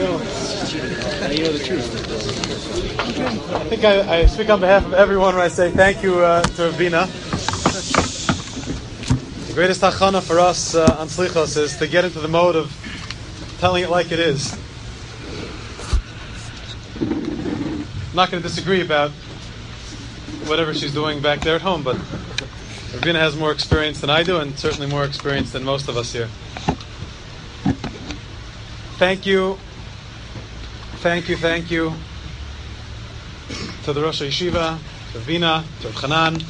know the truth. I think I speak on behalf of everyone when I say thank you to Ravina. The greatest hachana for us on Slichos is to get into the mode of telling it like it is. I'm not going to disagree about whatever she's doing back there at home, but Ravina has more experience than I do, and certainly more experience than most of us here. Thank you to the Rosh Yeshiva, to Ravina, to Chanan,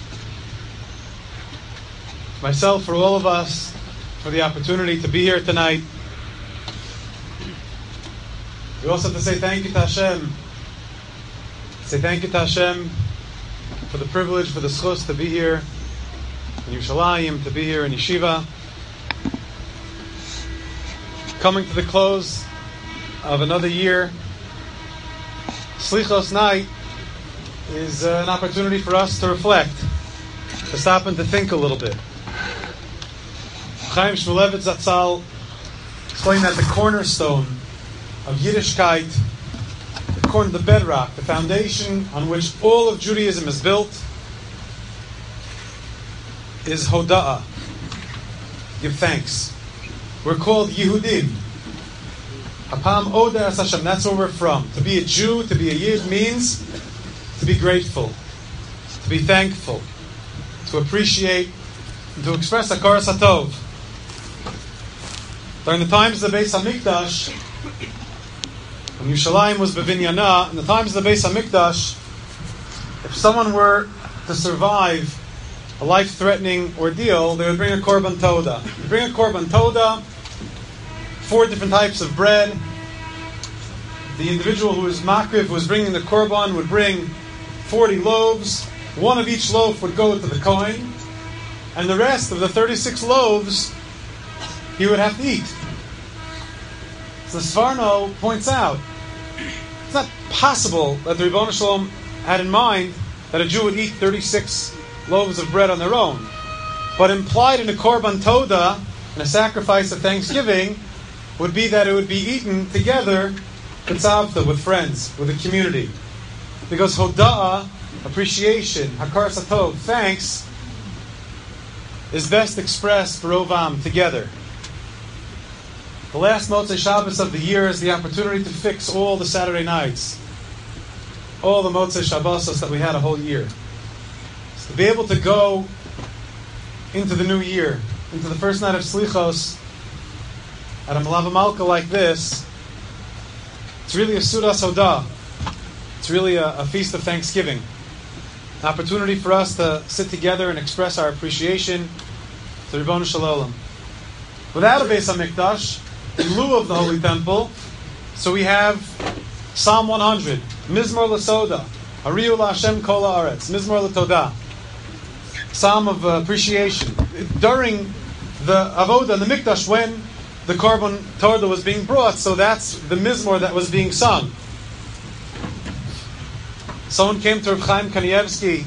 myself, for all of us, for the opportunity to be here tonight. We also have to say thank you to Hashem. Say thank you to Hashem for the privilege, for the schus to be here in Yerushalayim, to be here in Yeshiva. Coming to the close of another year, Slichos night is an opportunity for us to reflect, to stop and to think a little bit. Chaim Shmulevitz Zatzal explained that the cornerstone of Yiddishkeit, the bedrock, the foundation on which all of Judaism is built, is Hoda'ah. Give thanks. We're called Yehudim. Hapam Oda Es Hashem. That's where we're from. To be a Jew, to be a Yid, means to be grateful, to be thankful, to appreciate, and to express Hakaras Hatov. During the times of the Beis HaMikdash, when Yerushalayim was Bevinyana, in the times of the Beis HaMikdash, if someone were to survive a life-threatening ordeal, they would bring a Korban Toda. You bring a Korban Toda, 4 different types of bread. The individual who was Makriv, who was bringing the Korban, would bring 40 loaves. 1 of each loaf would go to the Kohen, and the rest of the 36 loaves he would have to eat. So Sforno points out, it's not possible that the Ribbono Shel Olam had in mind that a Jew would eat 36 loaves of bread on their own. But implied in a Korban Toda, in a sacrifice of thanksgiving, would be that it would be eaten together with friends, with the community. Because Hoda'ah, appreciation, Hakaras Hatov, thanks, is best expressed Rovam, together. The last Motzei Shabbos of the year is the opportunity to fix all the Saturday nights, all the Motzei Shabbosos that we had a whole year. So to be able to go into the new year, into the first night of Slichos, at a Malava Malka like this, it's really a Sudas Hodah. It's really a feast of thanksgiving. An opportunity for us to sit together and express our appreciation to Ribbono Shel Olam. Without a Beis HaMikdash, in lieu of the Holy Temple, so we have Psalm 100, Mizmor L'Soda, Hariu L'Hashem Kol Haaretz, Mizmor L'Todah, Psalm of appreciation. During the Avodah, the Mikdash, when the Korban Toda was being brought, so that's the Mizmor that was being sung. Someone came to Reb Chaim Kanievsky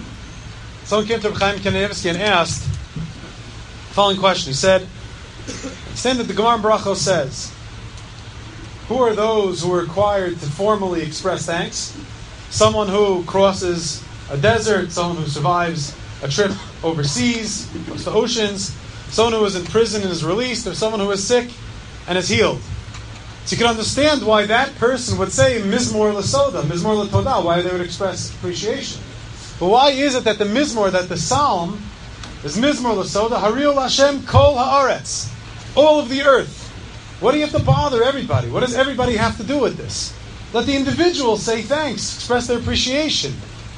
and asked the following question. He said, understand that the Gemara in Brachos says, who are those who are required to formally express thanks? Someone who crosses a desert, someone who survives a trip overseas, across the oceans, someone who is in prison and is released, or someone who is sick and is healed. So you can understand why that person would say Mizmor L'Soda, Mizmor L'Todah, why they would express appreciation. But why is it that the Mizmor, that the Psalm, is Mizmor L'Soda, Hariu L'Hashem Kol Haaretz, all of the earth? What do you have to bother everybody? What does everybody have to do with this? Let the individuals say thanks, express their appreciation.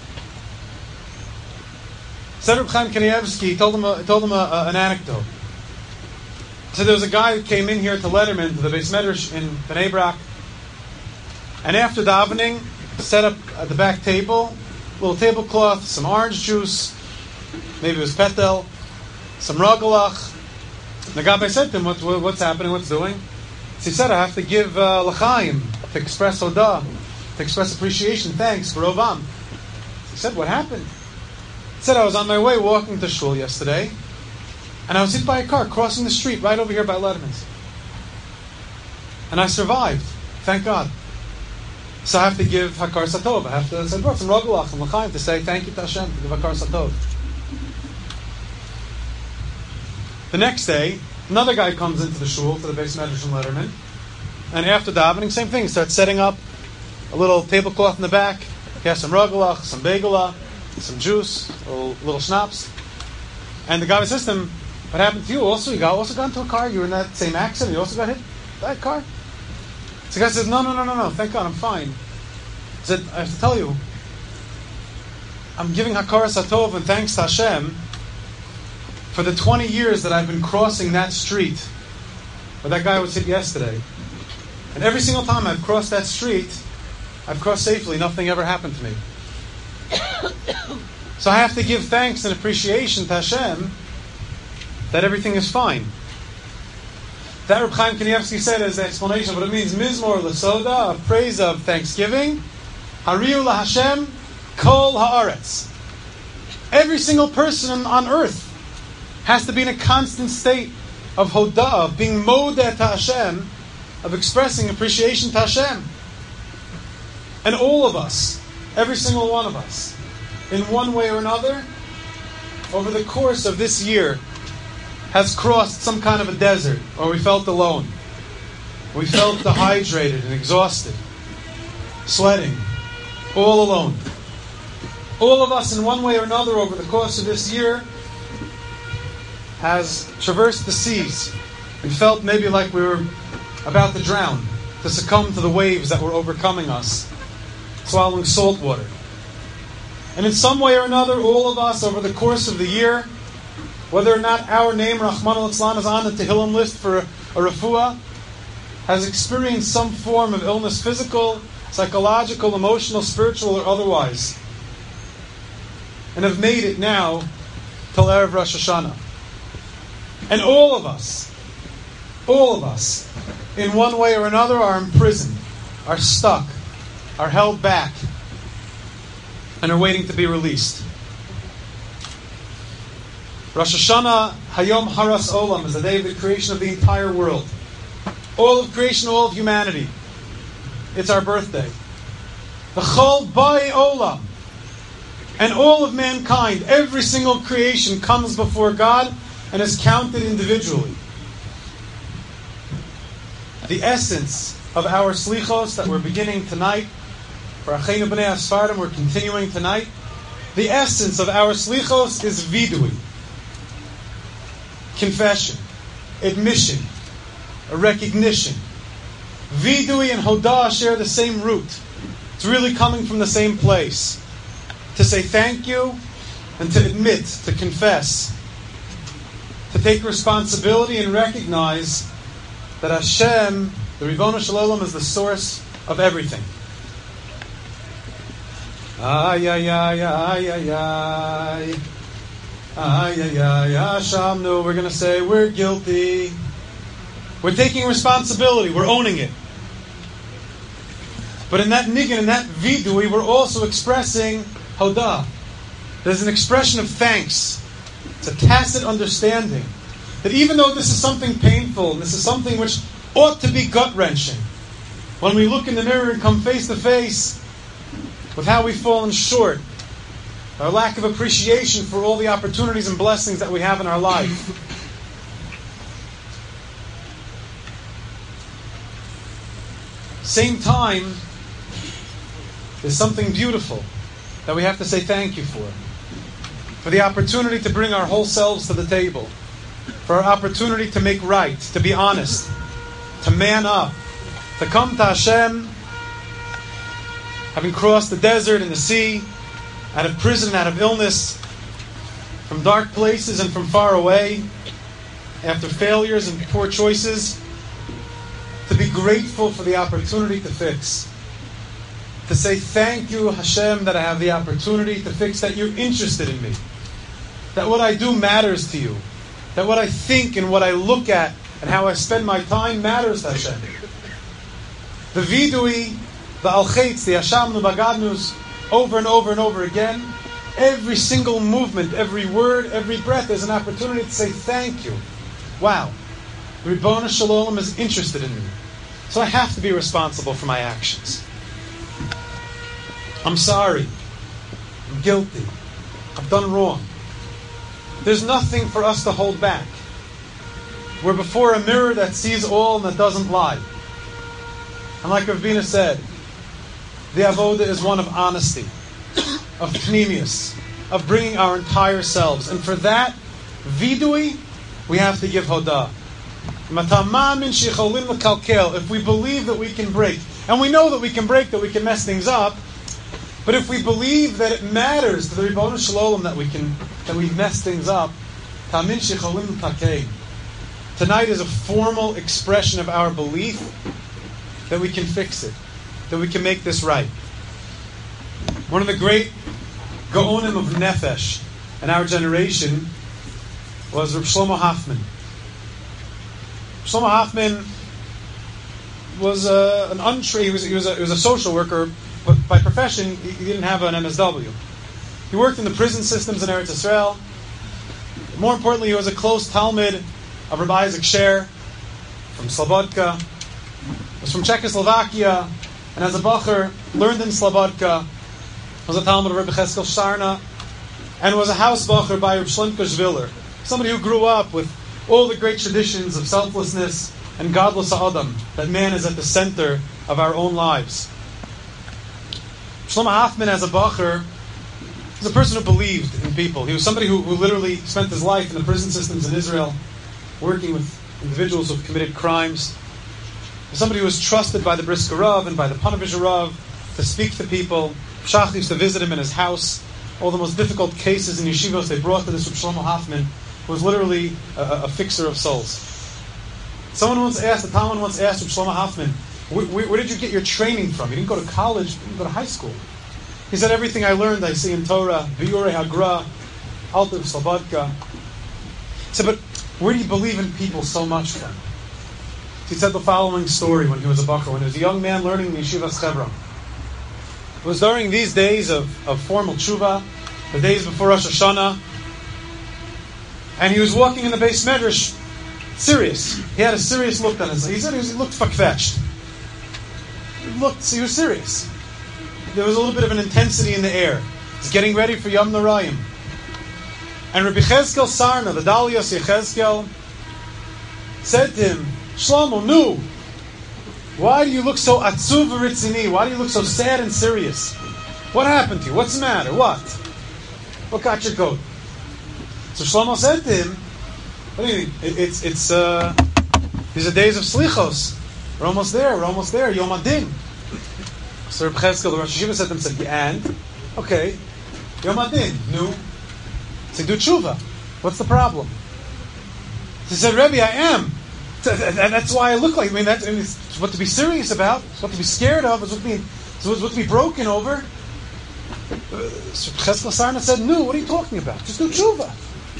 Said Reb Chaim Kanievsky, told him an anecdote. So there was a guy who came in here to Letterman, to the Beis Medrash in Bnei Brak, and after davening, set up at the back table, a little tablecloth, some orange juice, maybe it was petel, some ragalach. The Gabbai said to him, what's happening, what's doing? So he said, I have to give l'chaim, to express odah, to express appreciation, thanks for Rovam. He said, what happened? He said, I was on my way walking to shul yesterday, and I was hit by a car crossing the street right over here by Letterman's. And I survived. Thank God. So I have to give Hakar Satov. I have to say, brought some Rogalach and L'chaim to say thank you to Hashem, to give Hakar Satov. The next day, another guy comes into the shul, to the Beis Medrash in Letterman, and after davening, same thing, starts setting up a little tablecloth in the back. He has some Rogalach, some Begala, some juice, a little schnapps. And the guy says to him, what happened to you? Also, you also got into a car? You were in that same accident? You also got hit by that car? So the guy says, no, thank God, I'm fine. He said, I have to tell you, I'm giving Hakar Satov and thanks to Hashem for the 20 years that I've been crossing that street where that guy was hit yesterday. And every single time I've crossed that street, I've crossed safely. Nothing ever happened to me. So I have to give thanks and appreciation to Hashem that everything is fine. That Reb Chaim Kanievsky said as the explanation of what it means, Mizmor L'Soda, a praise of thanksgiving, Hariu LaHashem, Kol Haaretz. Every single person on earth has to be in a constant state of Hodah, of being Modeh to Hashem, of expressing appreciation to Hashem. And all of us, every single one of us, in one way or another, over the course of this year, has crossed some kind of a desert, or we felt alone. We felt dehydrated and exhausted, sweating, all alone. All of us in one way or another over the course of this year has traversed the seas and felt maybe like we were about to drown, to succumb to the waves that were overcoming us, swallowing salt water. And in some way or another, all of us over the course of the year, whether or not our name, Rahman al-Islam, is on the Tehillim list for a refuah, has experienced some form of illness, physical, psychological, emotional, spiritual, or otherwise, and have made it now till Erev Rosh Hashanah. And all of us, in one way or another, are imprisoned, are stuck, are held back, and are waiting to be released. Rosh Hashanah, Hayom Haras Olam, is the day of the creation of the entire world. All of creation, all of humanity. It's our birthday. The Chol Bai Olam. And all of mankind, every single creation comes before God and is counted individually. The essence of our slichos that we're beginning tonight, for Acheinu B'nai Asfardim, we're continuing tonight. The essence of our slichos is vidui. Confession, admission, a recognition. Vidui and Hodah share the same root. It's really coming from the same place. To say thank you and to admit, to confess, to take responsibility and recognize that Hashem, the Ribono Shel Olam, is the source of everything. Ay, ay, ay, ay, ay, ay. Ay, ay, ay, Hashamnu. We're going to say we're guilty. We're taking responsibility. We're owning it. But in that niggin, in that vidui, we're also expressing Hodah. There's an expression of thanks. It's a tacit understanding that even though this is something painful, and this is something which ought to be gut-wrenching, when we look in the mirror and come face to face with how we've fallen short, our lack of appreciation for all the opportunities and blessings that we have in our life. Same time, there's something beautiful that we have to say thank you for the opportunity to bring our whole selves to the table, for our opportunity to make right, to be honest, to man up, to come to Hashem, having crossed the desert and the sea, out of prison, out of illness, from dark places and from far away, after failures and poor choices, to be grateful for the opportunity to fix. To say thank you, Hashem, that I have the opportunity to fix, that you're interested in me. That what I do matters to you. That what I think and what I look at and how I spend my time matters to Hashem. The vidui, the alchetz, the Hashamnu Bagadnus, over and over and over again, every single movement, every word, every breath is an opportunity to say thank you. Wow. The Ribono Shel Olam is interested in me. So I have to be responsible for my actions. I'm sorry. I'm guilty. I've done wrong. There's nothing for us to hold back. We're before a mirror that sees all and that doesn't lie. And like Ravina said, the avoda is one of honesty, of pnimius, of bringing our entire selves. And for that, vidui, we have to give hodah. If we believe that we can break, and we know that we can break, that we can mess things up, but if we believe that it matters to the Ribono Shel Olam that we mess things up, tonight is a formal expression of our belief that we can fix it, that we can make this right. One of the great Gaonim of Nefesh in our generation was Reb Shlomo Hoffman. Shlomo Hoffman was he was a social worker, but by profession he didn't have an MSW. He worked in the prison systems in Eretz Yisrael. More importantly, he was a close Talmud of Rabbi Isaac Sher from Slobodka. He was from Czechoslovakia, and as a bacher learned in Slobodka. Was a Talmud of Rabbi Cheskel Sharna, and was a house bacher by Reb Shlomo Zviller, somebody who grew up with all the great traditions of selflessness and godless Adam, that man is at the center of our own lives. Shlomo Hoffman, as a bacher, was a person who believed in people. He was somebody who literally spent his life in the prison systems in Israel, working with individuals who have committed crimes. He was somebody who was trusted by the Brisker Rav and by the Panovich Rav to speak to people. Shach used to visit him in his house. All the most difficult cases in yeshivos they brought to this Reb Shlomo Hoffman, who was literally a fixer of souls. The Talmud once asked Reb Shlomo Hoffman, where did you get your training from? You didn't go to college, you didn't go to high school. He said, everything I learned I see in Torah, Biurei Hagra, Alter Slobodka. He said, but where do you believe in people so much from? He said the following story when he was a bacher, when he was a young man learning in Yeshivas Chevron. It was during these days of formal tshuva, the days before Rosh Hashanah, and he was walking in the Beis Medrash, serious. He had a serious look on his face. He said he looked fakvetched. He was serious. There was a little bit of an intensity in the air. He's getting ready for Yom Narayim. And Rabbi Cheskel Sarna, the Dalios Yechezkel, said to him, Shlomo, nu, why do you look so atzuv v'ritzini? Why do you look so sad and serious? What happened to you? What's the matter? What got your coat? So Shlomo said to him, what do you mean? These are days of slichos. We're almost there. Yom Adin. So Reb Cheskel, the Rosh Hashiva, said to him, and? Okay. Yom Adin. Nu. So do tshuva. What's the problem? He said, Rebbe, I am. And that's why I look like. It's what to be serious about. It's what to be scared of. It's what to be broken over. So Cheskel Sarna said, "No, what are you talking about? Just do tshuva."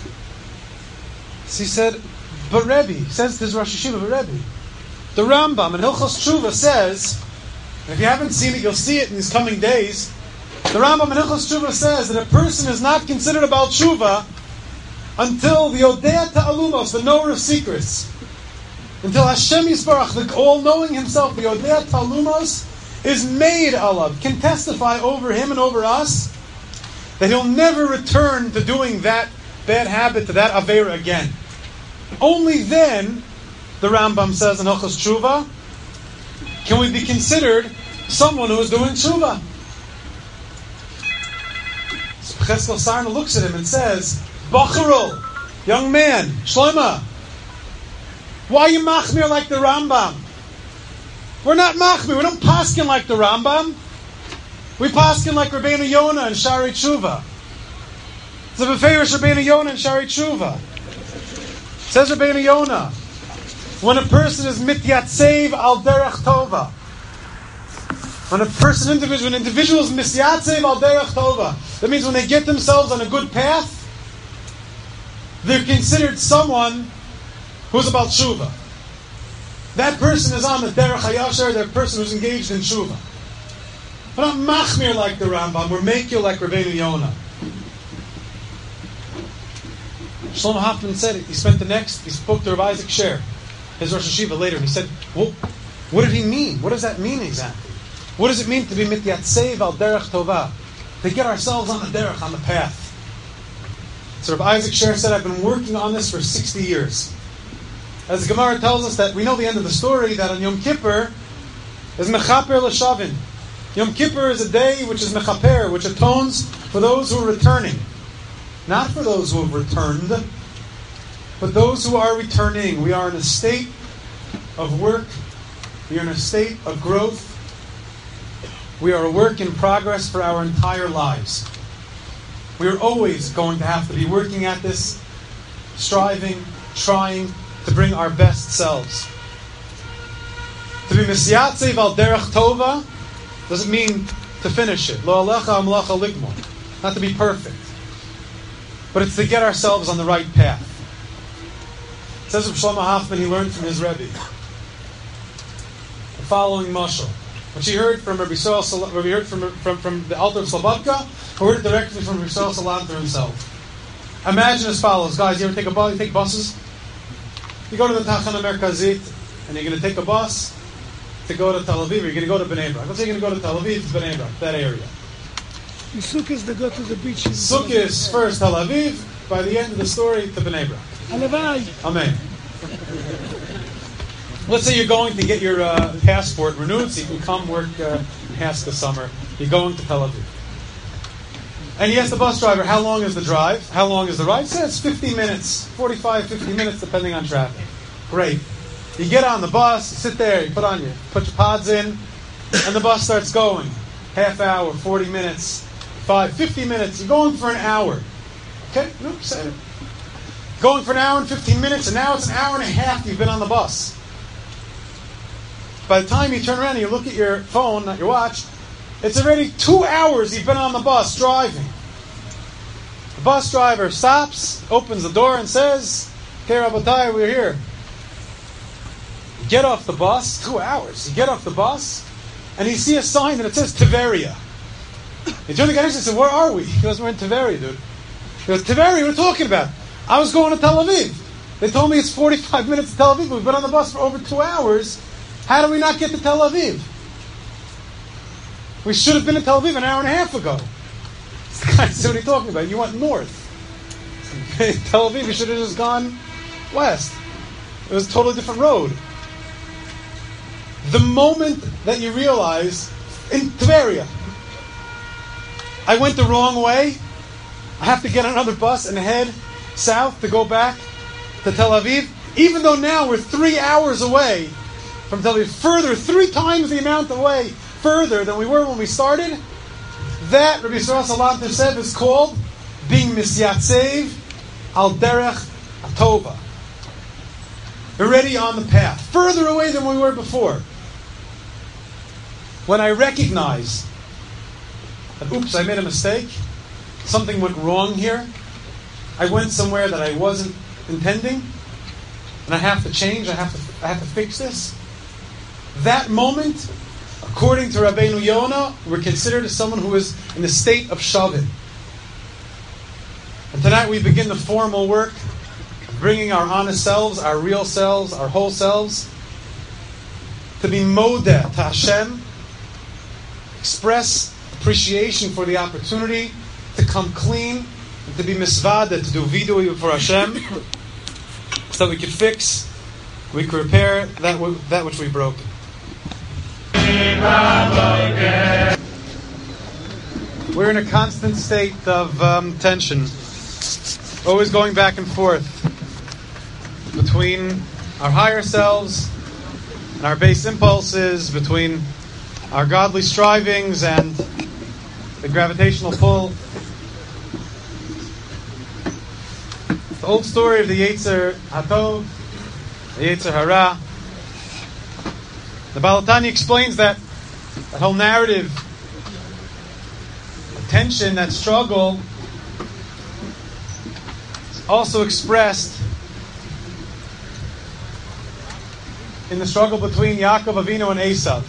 So he said, "But Rebbe," says this Rosh Hashiva, "But Rebbe, the Rambam in Hilchos Tshuva says, and if you haven't seen it, you'll see it in these coming days. The Rambam in Hilchos Tshuva says that a person is not considered about tshuva until the Odea Ta'alumos, the knower of secrets." Until Hashem Yisbarach, the all-knowing Himself, the Odea Talumos, is made alav, can testify over him and over us, that he'll never return to doing that bad habit, to that Aveira again. Only then, the Rambam says in Hilchos Tshuva, can we be considered someone who is doing tshuva. So Cheskel Sarna looks at him and says, Bacharol, young man, Shlomo, why are you machmir like the Rambam? We're not machmir. We don't paskin like the Rambam. We paskin like Rabbeinu Yonah and Shari Tshuva. It's a beferish Rabbeinu Yonah and Shari Tshuva. Says Rabbeinu Yonah, when a person is mityatsev al derech tova, when an individual is mityatsev al derech tova, that means when they get themselves on a good path, they're considered someone who's about tshuva. That person is on the derech hayashar, that person who's engaged in tshuva. We're not machmir like the Rambam, we're mekil like Rabbeinu Yonah. Shlomo Hoffman said it. He spoke to Rabbi Isaac Sher, his Rosh Hashiva, later, and he said, well, What did he mean? What does that mean exactly? What does it mean to be mityatsev al derech tova? To get ourselves on the derech, on the path. So Rabbi Isaac Sher said, I've been working on this for 60 years. As the Gemara tells us that we know the end of the story, that on Yom Kippur is Mechaper L'Shavin. Yom Kippur is a day which is Mechaper, which atones for those who are returning. Not for those who have returned, but those who are returning. We are in a state of work. We are in a state of growth. We are a work in progress for our entire lives. We are always going to have to be working at this, striving, trying to bring our best selves. To be misyatzev al derech tova doesn't mean to finish it. Lo alecha amlacha ligmor. Not to be perfect. But it's to get ourselves on the right path. It says of Shlomo Hoffman, he learned from his Rebbe the following mashal, which he heard from Rabbi Yisrael, he heard from the Alter of Slobodka, who heard it directly from Rabbi Yisrael Salanter himself. Imagine as follows, guys. You ever take a bus? You take buses. You go to the Tachana Merkazit, and you're going to take a bus to go to Tel Aviv. Or you're going to go to Bnei Brak. Let's say you're going to go to Tel Aviv, Bnei Brak, that area. In Sukkot, they go to the beach. Sukkot first Tel Aviv. By the end of the story, to Bnei Brak. Alavai. Amen. Let's say you're going to get your passport renewed so you can come work past the summer. You're going to Tel Aviv. And he asked the bus driver, how long is the drive? How long is the ride? He says 50 minutes, 45, 50 minutes, depending on traffic. Great. You get on the bus, you sit there, you put your pods in, and the bus starts going. Half hour, 40 minutes, 50 minutes. You're going for an hour. Okay? Nope, said it. Going for an hour and 15 minutes, and now it's an hour and a half you've been on the bus. By the time you turn around and you look at your phone, not your watch, it's already 2 hours you've been on the bus driving. The bus driver stops, opens the door and says, okay, Rabotai, we're here. You get off the bus, 2 hours. You get off the bus, and you see a sign that it says Tiveria. You turn to the guy and say, where are we? He goes, we're in Tiveria, dude. He goes, Tiveria, what are you talking about? I was going to Tel Aviv. They told me it's 45 minutes to Tel Aviv. We've been on the bus for over 2 hours. How do we not get to Tel Aviv? We should have been in Tel Aviv an hour and a half ago. This guy said, what are you talking about? You went north. Tel Aviv, you should have just gone west. It was a totally different road. The moment that you realize, in Tveria, I went the wrong way, I have to get another bus and head south to go back to Tel Aviv, even though now we're 3 hours away from Tel Aviv, further, 3 times the amount away, further than we were when we started. That, Rabbi Yisrael Salanter said, is called being misyatsev al derech atova. Already on the path, further away than we were before. When I recognize that, oops, I made a mistake, something went wrong here, I went somewhere that I wasn't intending, and I have to change, I have to fix this. That moment, according to Rabbeinu Yonah, we're considered as someone who is in the state of Shavin. And tonight we begin the formal work of bringing our honest selves, our real selves, our whole selves, to be modeh to Hashem, express appreciation for the opportunity to come clean, and to be misvada, to do vidui for Hashem, so that we could fix, we could repair that which we've broken. We're in a constant state of tension, always going back and forth between our higher selves and our base impulses, between our godly strivings and the gravitational pull. The old story of the Yetzer Hatov, the Yetzer Hara. The Baal HaTanya explains that whole narrative, that tension, that struggle, is also expressed in the struggle between Yaakov Avinu and Esav.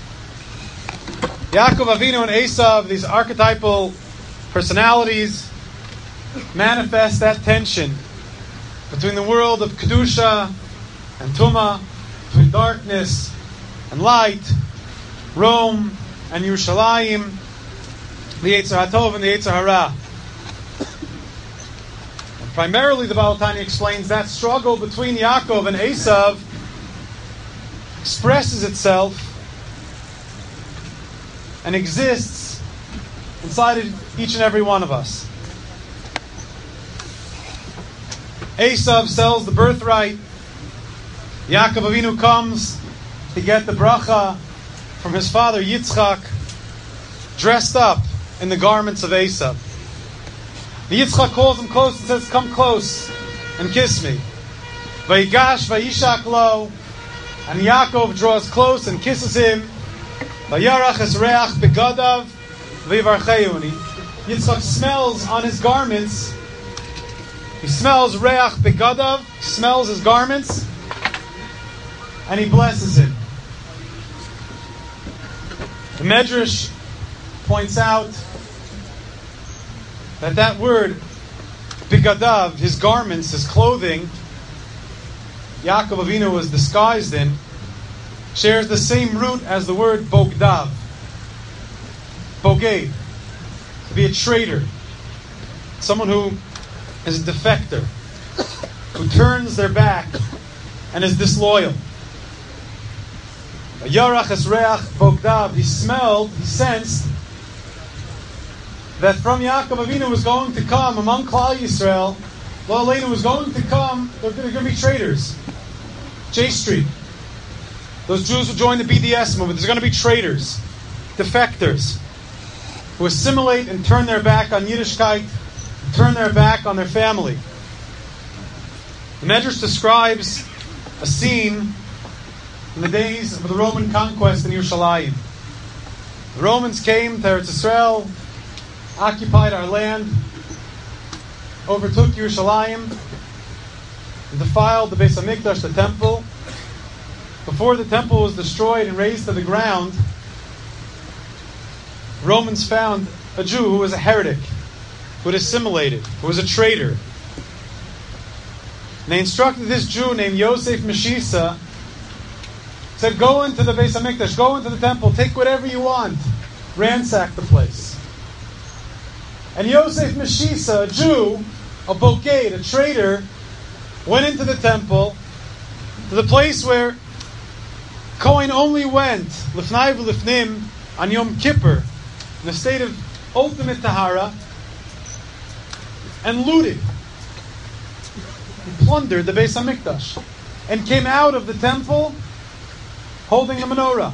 Yaakov Avinu and Esav, these archetypal personalities, manifest that tension between the world of Kedusha and Tumah, between darkness and light, Rome and Yerushalayim, the Yetzer HaTov and the Yetzer Hara. And primarily, the Baal Tanya explains that struggle between Yaakov and Esav expresses itself and exists inside of each and every one of us. Esav sells the birthright. Yaakov Avinu comes to get the bracha from his father Yitzchak, dressed up in the garments of Esav. The Yitzchak calls him close and says, "Come close and kiss me." Vayigash vayishak lo, and Yaakov draws close and kisses him. Vayarach es reach begadav v'yivarcheyu, and Yitzchak smells on his garments. He smells reach begadav, smells his garments, and he blesses him. The Medrash points out that word, bigadav, his garments, his clothing, Yaakov Avinu was disguised in, shares the same root as the word bogdav. Boged, to be a traitor. Someone who is a defector, who turns their back and is disloyal. Yarach es reach bogdav. He smelled, he sensed that from Yaakov Avinu was going to come among Klal Yisrael, Lo Aleinu was going to come, they're going to be traitors. J Street. Those Jews who join the BDS movement, there's going to be traitors, defectors, who assimilate and turn their back on Yiddishkeit, turn their back on their family. The Medrash describes a scene in the days of the Roman conquest in Yerushalayim. The Romans came to Eretz Yisrael, occupied our land, overtook Yerushalayim, and defiled the Beis HaMikdash, the temple. Before the temple was destroyed and razed to the ground, Romans found a Jew who was a heretic, who had assimilated, who was a traitor. And they instructed this Jew named Yosef Meshisa, said, "Go into the Beis HaMikdash, go into the temple, take whatever you want, ransack the place." And Yosef Meshisa, a Jew, a boged, a traitor, went into the temple, to the place where Kohen only went, Lifnai v'Lifnim, on Yom Kippur, in a state of ultimate tahara, and looted. He plundered the Beis HaMikdash, and came out of the temple holding the menorah.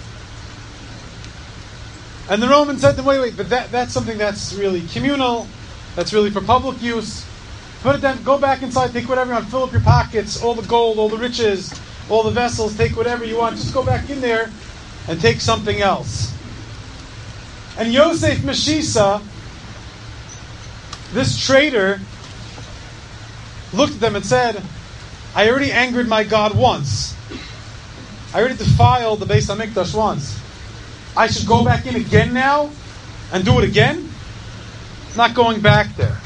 And the Romans said to him, wait, but that's something that's really communal, that's really for public use. Put it down, go back inside, take whatever you want, fill up your pockets, all the gold, all the riches, all the vessels, take whatever you want, just go back in there and take something else. And Yosef Meshisa, this traitor, looked at them and said, "I already angered my God once. I already defiled the Beis HaMikdash once. I should go back in again now and do it again? Not going back there."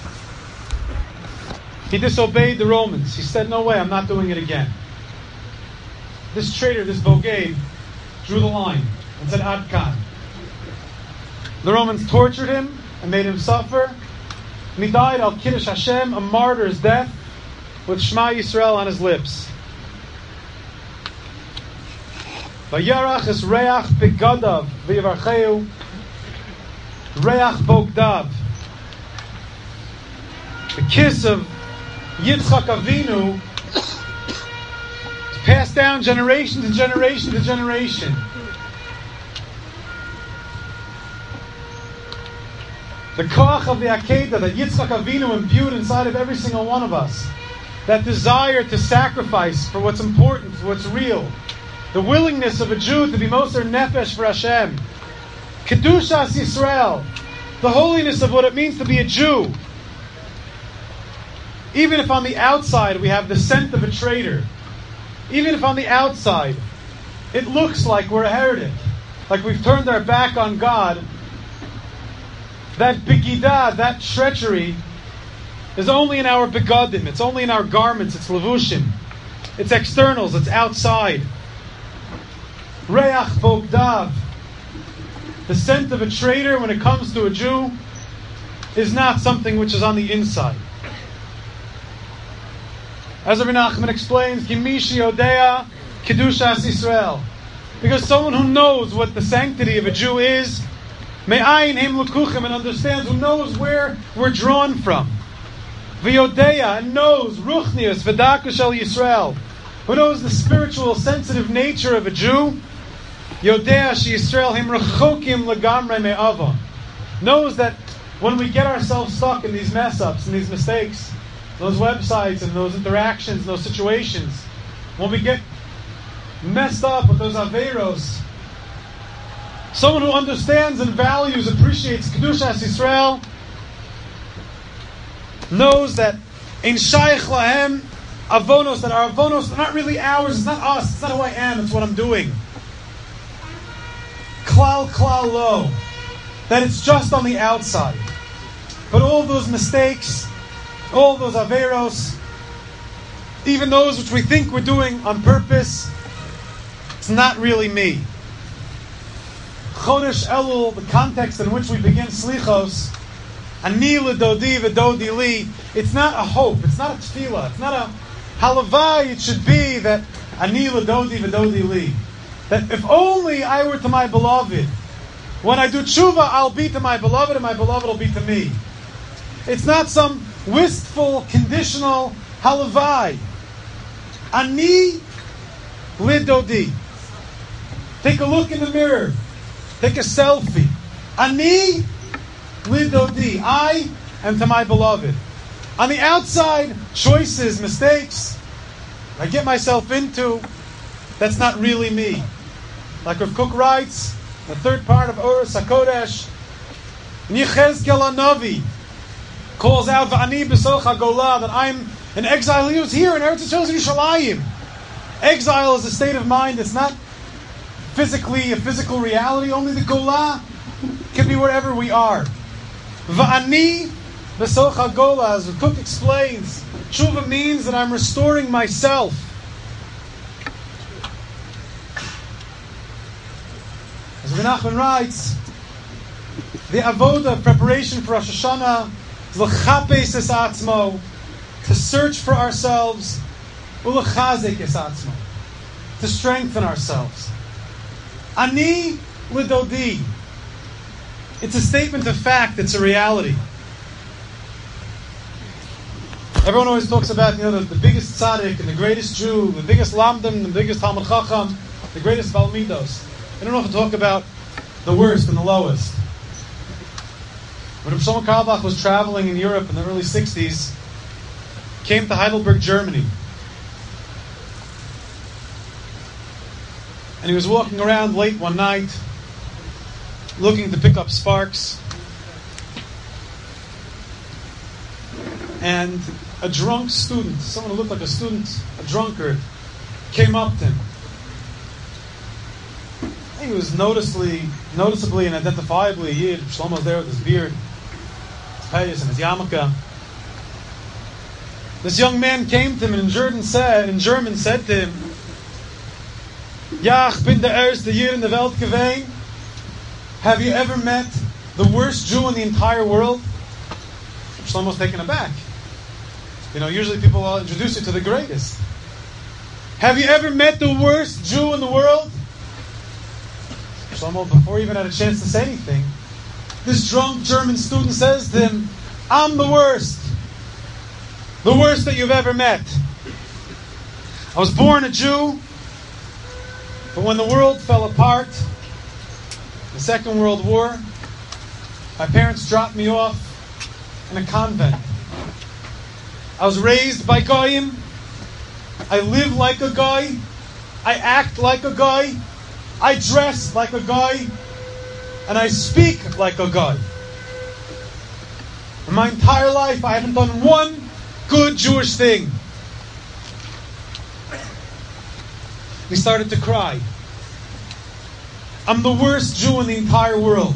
He disobeyed the Romans. He said, "No way, I'm not doing it again." This traitor, this boged, drew the line and said, "Ad kan." The Romans tortured him and made him suffer. And he died al Kiddush Hashem, a martyr's death, with Shema Yisrael on his lips. Vayarach es reach begadav v'yivarcheu, reach bogdav. The kiss of Yitzchak Avinu is passed down generation to generation to generation. The koach of the Akedah that Yitzchak Avinu imbued inside of every single one of us. That desire to sacrifice for what's important, for what's real. The willingness of a Jew to be moser nefesh for Hashem. Kedushas Yisrael. The holiness of what it means to be a Jew. Even if on the outside we have the scent of a traitor. Even if on the outside it looks like we're a heretic. Like we've turned our back on God. That begidah, that treachery, is only in our begadim. It's only in our garments. It's levushim. It's externals. It's outside. Reach Bogdav. The scent of a traitor when it comes to a Jew is not something which is on the inside. As Rabbi Nachman explains, Gimishi Odea Kedushas Israel. Because someone who knows what the sanctity of a Jew is, Me'ayin him lukuchim, and understands, who knows where we're drawn from. V'yodeya, and knows Ruchnius V'daku Shel Yisrael, who knows the spiritual, sensitive nature of a Jew. Yodea She Yisrael him rechokim legamre me'ava, knows that when we get ourselves stuck in these mess-ups and these mistakes, those websites and those interactions, those situations, when we get messed up with those averos, someone who understands and values, appreciates Kedushas Yisrael, knows that in Shaykh Lahem Avonos, that our Avonos are not really ours, it's not us, it's not who I am, it's what I'm doing. Klal lo, that it's just on the outside. But all those mistakes, all those averos, even those which we think we're doing on purpose, it's not really me. Chodesh Elul, the context in which we begin Slichos, Ani l'dodi v'dodi li, it's not a hope, it's not a tefillah, it's not a halavai, it should be that Ani l'dodi v'dodi li. That if only I were to my beloved, when I do tshuva, I'll be to my beloved, and my beloved will be to me. It's not some wistful, conditional halavai. Ani l'dodi. Take a look in the mirror. Take a selfie. Ani lidodi. I am to my beloved. On the outside, choices, mistakes I get myself into, that's not really me. Like Rav Kook writes, the third part of Oros HaKodesh, Yechezkel HaNavi calls out V'ani b'soch HaGolah, that I'm an exile. He was here in Eretz Yisrael Yerushalayim. Exile is a state of mind. It's not physically a physical reality. Only the Golah can be wherever we are. Va'ani b'soch HaGolah, as the Kook explains, Tshuva means that I'm restoring myself. As Rabbi Nachman writes, the avoda, preparation for Rosh Hashanah, is l'chapes es atzmo, to search for ourselves, u'l'chazek es atzmo, to strengthen ourselves. Ani l'dodi. It's a statement of fact, it's a reality. Everyone always talks about, the biggest tzaddik and the greatest Jew, the biggest lamdim, the biggest Talmud Chacham, the greatest Balmidos. I don't often talk about the worst and the lowest. When Rav Shlomo Carlebach was traveling in Europe in the early 60s, came to Heidelberg, Germany. And he was walking around late one night, looking to pick up sparks. And a drunk student, someone who looked like a student, a drunkard, came up to him. He was noticeably and identifiably a Yid. Shlomo was there with his beard, his payas, and his yarmulke. This young man came to him and in German said to him, Ja, ich bin der erste Yid in der Welt gewesen. Have you ever met the worst Jew in the entire world? Shlomo was taken aback. Usually people will introduce you to the greatest. Have you ever met the worst Jew in the world? Shlomo, before he even had a chance to say anything, this drunk German student says to him, I'm the worst that you've ever met. I was born a Jew, but when the world fell apart, the Second World War, my parents dropped me off in a convent. I was raised by Goyim. I live like a guy. I act like a guy. I dress like a guy, and I speak like a guy. In my entire life, I haven't done one good Jewish thing. He started to cry. I'm the worst Jew in the entire world.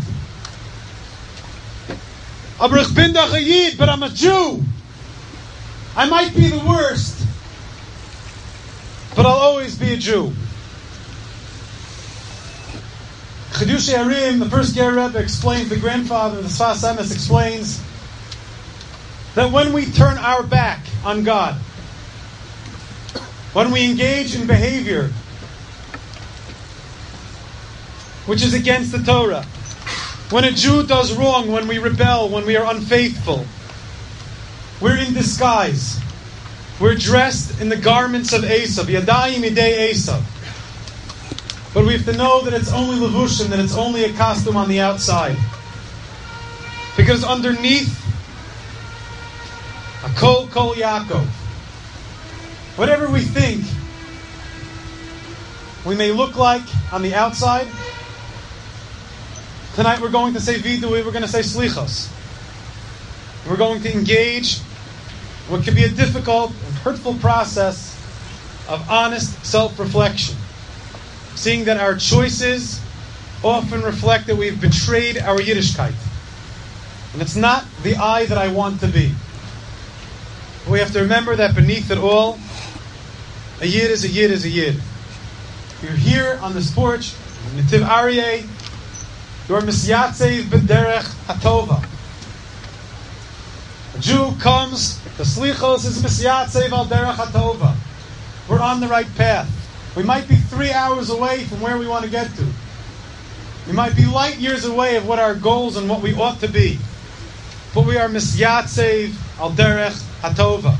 Aber ich bin doch a Yid, but I'm a Jew. I might be the worst, but I'll always be a Jew. Chiddushei Harim, the first Ger Rebbe explains, the grandfather of the Sfas Emes explains, that when we turn our back on God, when we engage in behavior which is against the Torah, when a Jew does wrong, when we rebel, when we are unfaithful, we're in disguise. We're dressed in the garments of Esav, Yadayim Yidei Esav. But we have to know that it's only levushim, that it's only a costume on the outside. Because underneath, Hakol Kol Yaakov, whatever we think we may look like on the outside, tonight we're going to say vidui, we're going to say slichos. We're going to engage what can be a difficult and hurtful process of honest self-reflection. Seeing that our choices often reflect that we've betrayed our Yiddishkeit. And it's not the I that I want to be. We have to remember that beneath it all, a Yid is a Yid is a Yid. You're here on this porch, Netiv Aryeh, you're Misyatzev B'derech HaTova. A Jew comes, the Slichos is Misyatzev al Derech HaTova. We're on the right path. We might be 3 hours away from where we want to get to. We might be light years away of what our goals and what we ought to be. But we are Misyatzev al Derech HaTova.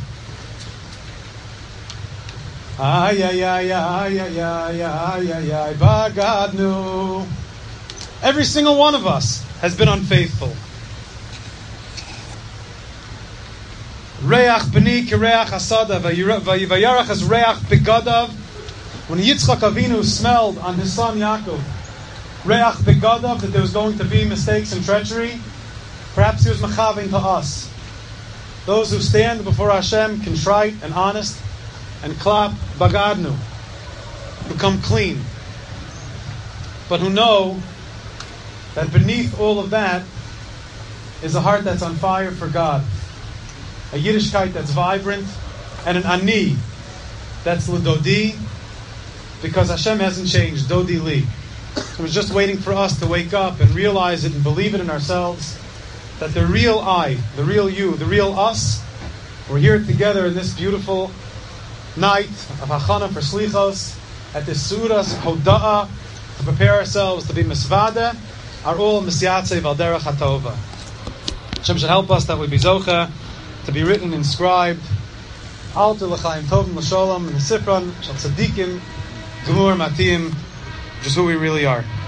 Ay, ay, ay, ay, ay, ay, ay, ay, ay, bagadnu. Every single one of us has been unfaithful. Reach b'ni kireach asada, vayarach as reach begadav. When Yitzchak Avinu smelled on his son Yaakov, reach begadav, that there was going to be mistakes and treachery, perhaps he was mechavein to us. Those who stand before Hashem contrite and honest, and clap bagadnu, who come clean, but who know that beneath all of that is a heart that's on fire for God, a Yiddishkeit that's vibrant, and an ani that's l'dodi, because Hashem hasn't changed, dodi li. It was just waiting for us to wake up and realize it and believe it in ourselves, that the real I, the real you, the real us, we're here together in this beautiful night of Hachana for Slichos, at this Sudas Hoda'ah, to prepare ourselves to be Misvada, are all Misyatzev al Derech HaTova. Hashem should help us that we be Zocha, to be written, inscribed, Alter L'chaim Tovim L'Sholom, in the Sifron, Shal Tzadikim, Gemur Matim, just who we really are.